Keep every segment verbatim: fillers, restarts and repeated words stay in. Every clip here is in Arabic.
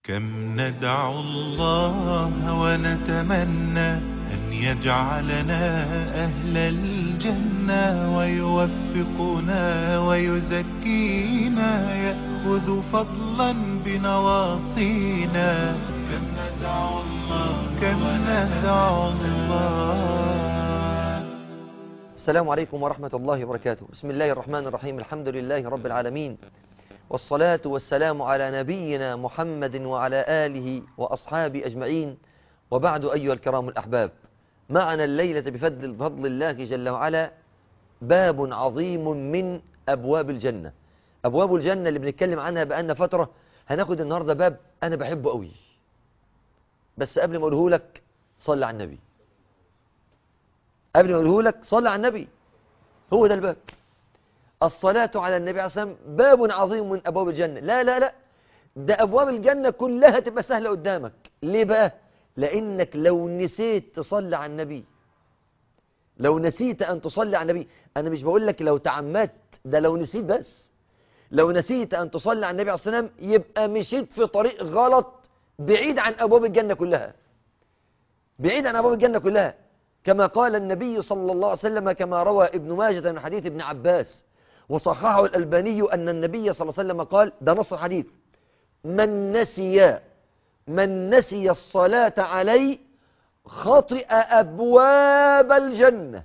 كم ندعو الله ونتمنى أن يجعلنا أهل الجنة ويوفقنا ويزكينا يأخذ فضلا بنواصينا. كم ندعو الله كم ندعو الله. السلام عليكم ورحمة الله وبركاته. بسم الله الرحمن الرحيم. الحمد لله رب العالمين، والصلاة والسلام على نبينا محمد وعلى آله وأصحابه أجمعين، وبعد أيها الكرام الأحباب، معنا الليلة بفضل فضل الله جل وعلا باب عظيم من أبواب الجنة. أبواب الجنة اللي بنتكلم عنها بقالنا فترة، هناخد النهاردة باب أنا بحبه قوي، بس قبل ما أقوله لك صلى على النبي. قبل ما أقوله لك صلى على النبي. هو ده الباب، الصلاة على النبي عليه الصلاة والسلام. باب عظيم من أبواب الجنة. لا لا لا ده أبواب الجنة كلها تبقى سهلة قدامك. ليه بقى؟ لأنك لو نسيت تصلي على النبي، لو نسيت أن تصلي على النبي، أنا مش بقول لك لو تعمدت، ده لو نسيت بس. لو نسيت أن تصلي على النبي عليه الصلاة والسلام يبقى مشيت في طريق غلط، بعيد عن أبواب الجنة كلها، بعيد عن أبواب الجنة كلها. كما قال النبي صلى الله عليه وسلم، كما روى ابن ماجه من حديث ابن عباس وصححه الألباني، أن النبي صلى الله عليه وسلم قال، ده نص الحديث: من نسي من نسي الصلاة علي خطئ أبواب الجنة.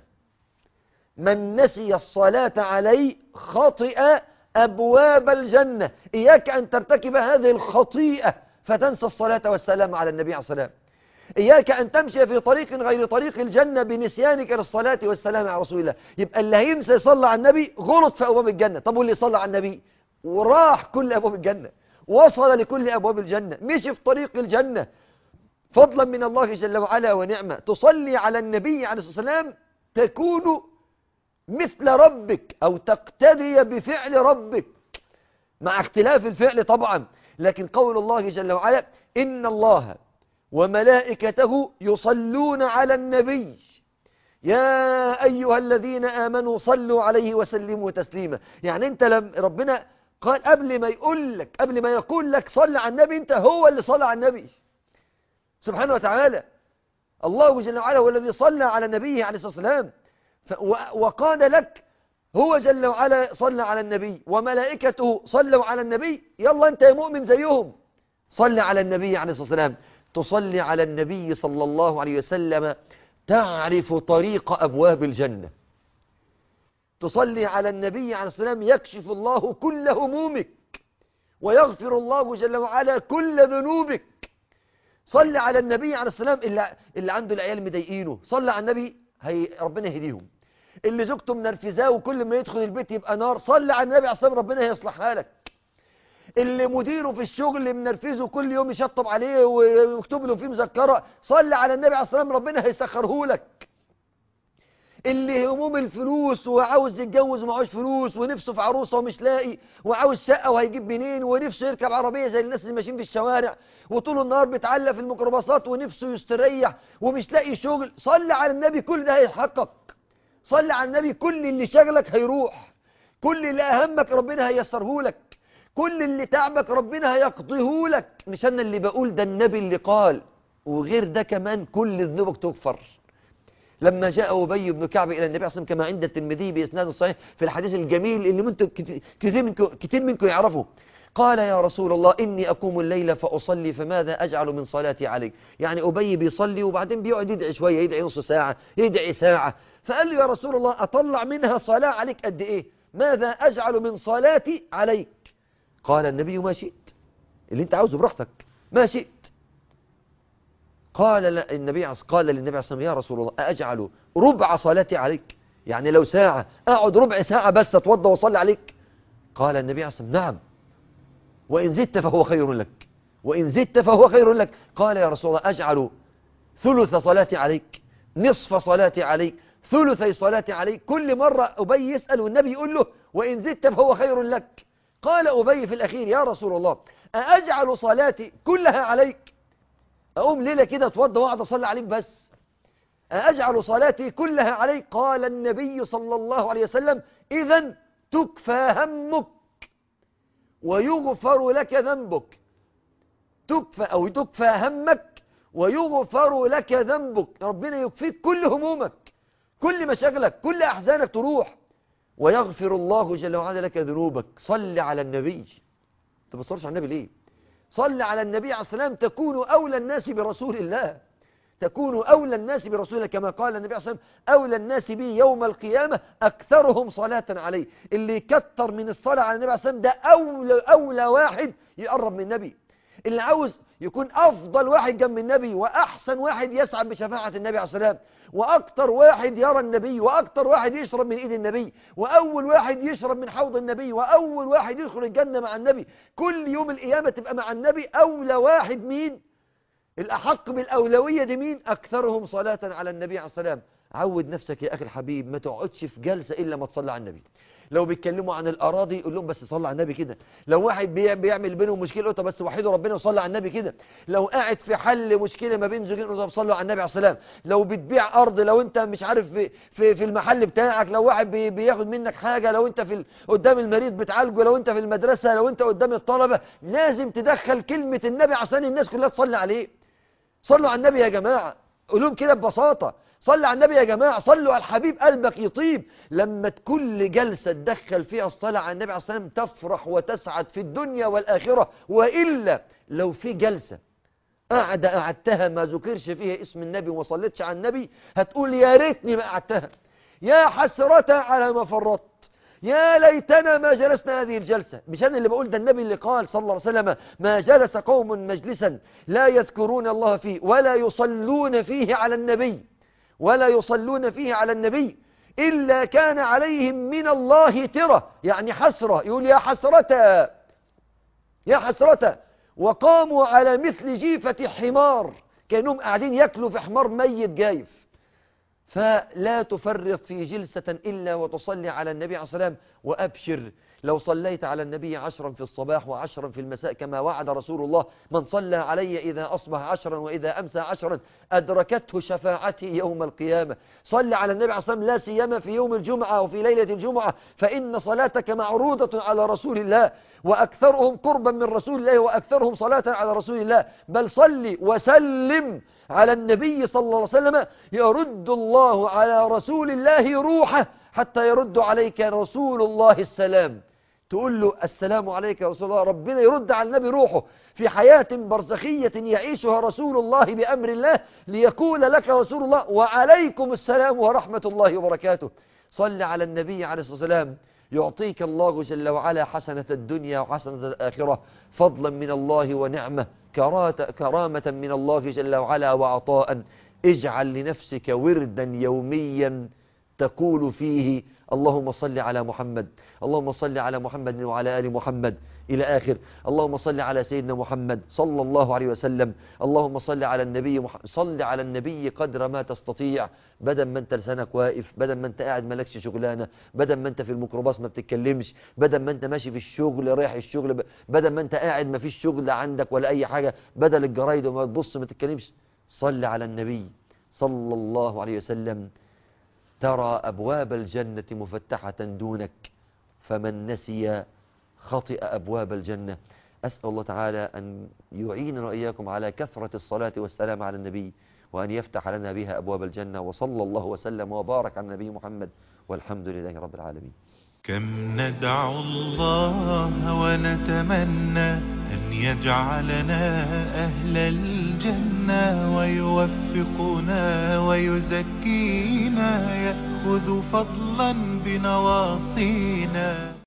من نسي الصلاة علي خطئ أبواب الجنة. إياك أن ترتكب هذه الخطيئة فتنسى الصلاة والسلام على النبي عليه الصلاة والسلام. إياك أن تمشي في طريق غير طريق الجنة بنسيانك للصلاة والسلام على رسول الله. يبقى اللي هينسى يصلى على النبي غلط في أبواب الجنة. طب واللي صلى على النبي وراح كل أبواب الجنة، وصل لكل أبواب الجنة، مشي في طريق الجنة فضلا من الله جل وعلا ونعمة. تصلي على النبي عليه الصلاة والسلام تكون مثل ربك، أو تقتدي بفعل ربك، مع اختلاف الفعل طبعا. لكن قول الله جل وعلا: إن الله وملائكته يصلون على النبي يا أيها الذين آمنوا صلوا عليه وسلموا تسليما. يعني أنت لم ربنا قال قبل ما يقول لك، قبل ما يقول لك صل على النبي، أنت هو اللي صلى على النبي سبحانه وتعالى. الله جل وعلا هو الذي صلى على نبيه عليه الصلاة والسلام، وقال لك هو جل وعلا صلى على النبي وملائكته صلوا على النبي. يلا أنت يا مؤمن زيهم، صل على النبي عليه الصلاة والسلام. تصلي على النبي صلى الله عليه وسلم تعرف طريق أبواب الجنة. تصلي على النبي عليه الصلاة والسلام يكشف الله كل همومك، ويغفر الله جل وعلا كل ذنوبك. صلي على النبي عليه الصلاة والسلام. اللي, اللي عنده العيال مضايقينه صلي على النبي، هي ربنا يهديهم. اللي زوجته منرفزاه وكل ما يدخل البيت يبقى نار، صلي على النبي عليه الصلاة والسلام، ربنا هيصلحها لك. اللي مديره في الشغل منرفزه كل يوم يشطب عليه ويكتب له فيه مذكرة، صلي على النبي عليه الصلاة والسلام، ربنا هيسخره لك. اللي هموم الفلوس وعاوز يتجوز ومعهوش فلوس، ونفسه في عروسه ومش لاقي، وعاوز شقه وهيجيب منين، ونفسه يركب عربيه زي الناس اللي ماشيين في الشوارع، وطول النهار بيتعلق في الميكروباصات ونفسه يستريح ومش لاقي شغل، صلي على النبي، كل ده هيتحقق. صلي على النبي، كل اللي شغلك هيروح، كل اللي اهمك ربنا هيسره لك، كل اللي تعبك ربنا هيقضيه لك. مش انا اللي بقول، ده النبي اللي قال. وغير ده كمان كل ذنوبك تغفر. لما جاء أبي بن كعب إلى النبي صلى الله عليه وسلم كما عند الترمذي بإسناد صحيح في الحديث الجميل اللي انتم كثير منكم كثير منكم يعرفه، قال: يا رسول الله إني أقوم الليل فأصلي فماذا أجعل من صلاتي عليك؟ يعني أبي بيصلي وبعدين بيقعد يدعي شوية، يدعي نص ساعة، يدعي ساعة. فقال له: يا رسول الله أطلع منها صلاة عليك قد إيه؟ ماذا أجعل من صلاتي عليك؟ قال النبي: ما شئت، اللي انت عاوزه براحتك، ما شئت. قال النبي قال للنبي عليه الصلاة والسلام: يا رسول الله أجعل ربع صلاتي عليك؟ يعني لو ساعة أقعد ربع ساعة بس أتوضى وأصلي عليك؟ قال النبي عليه الصلاة والسلام: نعم، وإن زدت فهو خير لك، وإن زدت فهو خير لك. قال: يا رسول الله أجعل ثلث صلاتي عليك، نصف صلاتي عليك، ثلثي صلاتي عليك؟ كل مرة أبي يسأل والنبي يقول له: وإن زدت فهو خير لك. قال أبي في الأخير: يا رسول الله أأجعل صلاتي كلها عليك؟ أقوم ليلة كده أتوضى وأقعد أصلي عليك بس؟ أجعل صلاتي كلها عليك؟ قال النبي صلى الله عليه وسلم: إذن تكفى همك ويغفر لك ذنبك. تكفى أو تكفى همك ويغفر لك ذنبك. ربنا يكفيك كل همومك، كل مشاغلك، كل أحزانك تروح، ويغفر الله جل وعلا لك ذنوبك. صل على النبي. انت ما بتصليش على النبي ليه؟ صل على النبي عليه السلام، تكون أولى الناس برسول الله، تكون أولى الناس برسول الله، كما قال النبي عليه السلام: أولى الناس بي يوم القيامة أكثرهم صلاة عليه. اللي يكتر من الصلاة على النبي عليه السلام ده أولى, أولى واحد يقرب من النبي. اللي عاوز يكون أفضل واحد جنب النبي، وأحسن واحد يسعد بشفاعة النبي عليه السلام، وأكتر واحد يرى النبي، وأكتر واحد يشرب من إيد النبي، وأول واحد يشرب من حوض النبي، وأول واحد يدخل الجنة مع النبي، كل يوم القيامة تبقى مع النبي. أولى واحد مين؟ الأحق بالأولوية دي مين؟ أكثرهم صلاة على النبي عليه السلام. عود نفسك يا أخي الحبيب، ما تقعدش في جلسة إلا ما تصلي على النبي. لو بيتكلموا عن الأراضي يقول لهم بس صلي على النبي كده. لو واحد بيعمل بينهم مشكلة يقول بس وحيدوا ربنا وصلي على النبي كده. لو قاعد في حل مشكلة ما بين زوجين يقول صلوا على النبي عليه السلام. لو بتبيع أرض، لو أنت مش عارف في في, في المحل بتاعك، لو واحد بي بياخد منك حاجة، لو أنت في قدام المريض بتعالجه، لو أنت في المدرسة، لو أنت قدام الطلبة، لازم تدخل كلمة النبي عشان الناس كلها تصلي عليه. صلوا على النبي يا جماعة، قولهم كده ببساطة: صلوا على النبي يا جماعة، صلوا على الحبيب، قلبك يطيب. لما كل جلسة تدخل فيها الصلاة على النبي عليه الصلاة والسلام تفرح وتسعد في الدنيا والآخرة. وإلا لو في جلسة قاعدة قعدتها ما ذكرش فيها اسم النبي وما صليتش على النبي، هتقول يا ريتني ما قعدتها، يا حسرة على ما فرطت، يا ليتنا ما جلسنا هذه الجلسة. مش أنا اللي بقول، ده النبي اللي قال صلى الله عليه وسلم: ما جلس قوم مجلسا لا يذكرون الله فيه ولا يصلون فيه على النبي ولا يصلون فيه على النبي إلا كان عليهم من الله ترة، يعني حسرة. يقول يا حسرة يا حسرة، وقاموا على مثل جيفة حمار، كأنهم قاعدين يأكلوا في حمار ميت جايف. فلا تفرط في جلسة إلا وتصلي على النبي عليه الصلاة والسلام. وأبشر، لو صليت على النبي عشرا في الصباح وعشرا في المساء كما وعد رسول الله: من صلى علي إذا أصبح عشرا وإذا أمسى عشرا أدركته شفاعتي يوم القيامة. صل على النبي عليه الصلاة والسلام لا سيما في يوم الجمعة وفي ليلة الجمعة، فإن صلاتك معروضة على رسول الله، وأكثرهم قربا من رسول الله وأكثرهم صلاة على رسول الله. بل صل وسلم على النبي صلى الله عليه وسلم، يرد الله على رسول الله روحه حتى يرد عليك رسول الله السلام. تقول له السلام عليك يا رسول الله، ربنا يرد على النبي روحه في حياة برزخية يعيشها رسول الله بأمر الله، ليقول لك رسول الله: وعليكم السلام ورحمة الله وبركاته. صل على النبي عليه الصلاة والسلام، يعطيك الله جل وعلا حسنة الدنيا وحسنة الآخرة، فضلا من الله ونعمة، كرامة من الله جل وعلا وعطاء. اجعل لنفسك وردا يوميا تقول فيه: اللهم صل على محمد، اللهم صل على محمد وعلى آل محمد، إلى آخر. اللهم صل على سيدنا محمد صلى الله عليه وسلم. اللهم صل على النبي محمد. صل على النبي قدر ما تستطيع، بدل ما انت لسانك واقف، بدل ما انت قاعد مالكش شغلانة، بدل ما انت في الميكروباص ما بتتكلمش، بدل ما انت ماشي في الشغل رايح الشغل، بدل ما انت قاعد ما فيش شغل عندك ولا أي حاجة، بدل الجرايد وما تبص ما تتكلمش. صل على النبي صلى الله عليه وسلم، ترى أبواب الجنة مفتحة دونك، فمن نسي خطئ أبواب الجنة. أسأل الله تعالى أن يعيننا وإياكم على كثرة الصلاة والسلام على النبي، وأن يفتح لنا بها أبواب الجنة. وصلى الله وسلم وبارك على النبي محمد، والحمد لله رب العالمين. كم ندعو الله ونتمنى أن يجعلنا أهل الجنة، ويوفقنا ويزكينا، يأخذ فضلا بنواصينا.